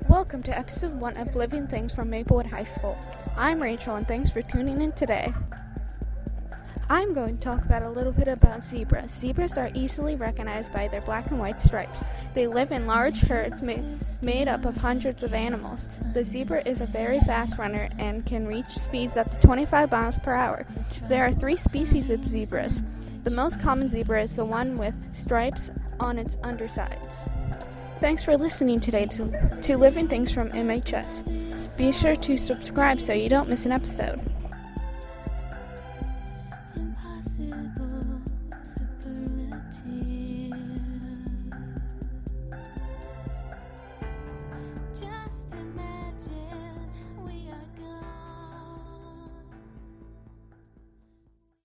Welcome to episode 1 of Living Things from Maplewood High School. I'm Rachel and thanks for tuning in today. I'm going to talk about a little bit about zebras. Zebras are easily recognized by their black and white stripes. They live in large herds made up of hundreds of animals. The zebra is a very fast runner and can reach speeds up to 25 miles per hour. There are 3 species of zebras. The most common zebra is the one with stripes on its undersides. Thanks for listening today to Living Things from MHS. Be sure to subscribe so you don't miss an episode.